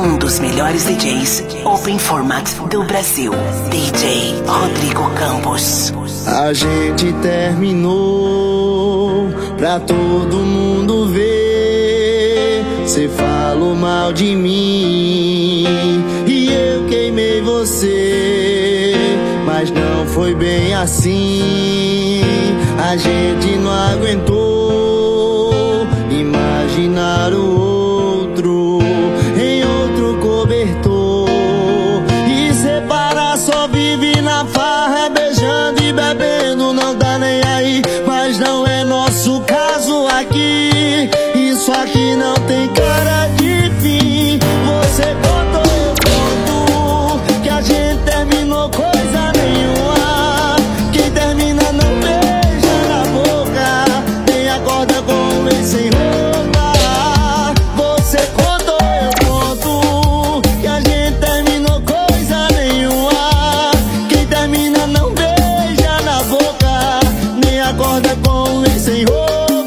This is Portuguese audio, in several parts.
Um dos melhores DJs Open Format do Brasil, DJ Rodrigo Campos. A gente terminou pra todo mundo ver. Cê falou mal de mim e eu queimei você, mas não foi bem assim. A gente não aguentou imaginar o outro em outro cobertor. E separar só vive na farra, beijando e bebendo, não dá nem aí. Mas não é nosso caso aqui. Isso aqui não tem cara de fim. Você contou, eu conto, que a gente terminou coisa nenhuma. Quem termina não beija na boca, nem acorda com ele sem roupa. Você contou, eu conto, que a gente terminou coisa nenhuma. Quem termina não beija na boca, nem acorda com ele sem roupa.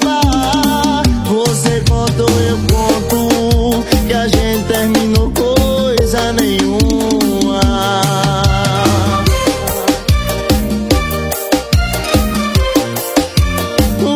Você contou, eu conto, que a gente terminou coisa nenhuma. O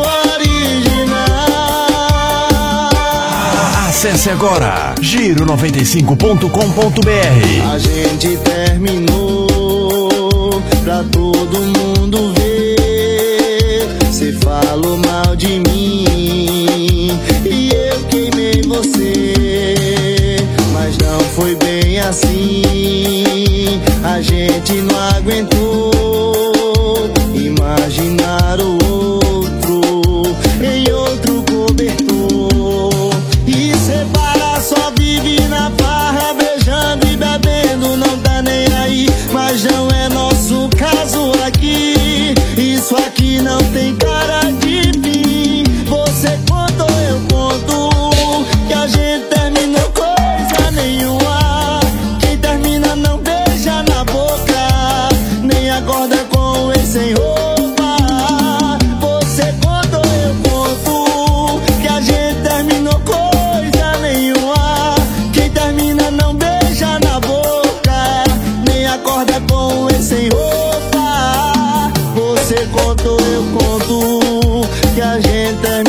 original. Acesse agora giro95.com.br. A gente terminou pra todo mundo ver. Cê falou mal de mim e eu queimei você, mas não foi bem assim. A gente não aguentou imaginar o outro em outro cobertor. E separar só vive na farra, beijando e bebendo, não tá nem aí. Mas não é nosso caso aqui. Isso aqui não tem cara de fim. Você contou, eu conto, que a gente terminou coisa nenhuma. Quem termina não beija na boca, nem acorda com ele sem roupa. Você contou, eu conto, que a gente terminou coisa nenhuma. Quem termina não beija na boca, nem acorda com ele sem roupa. Você contou, eu conto, que a gente terminou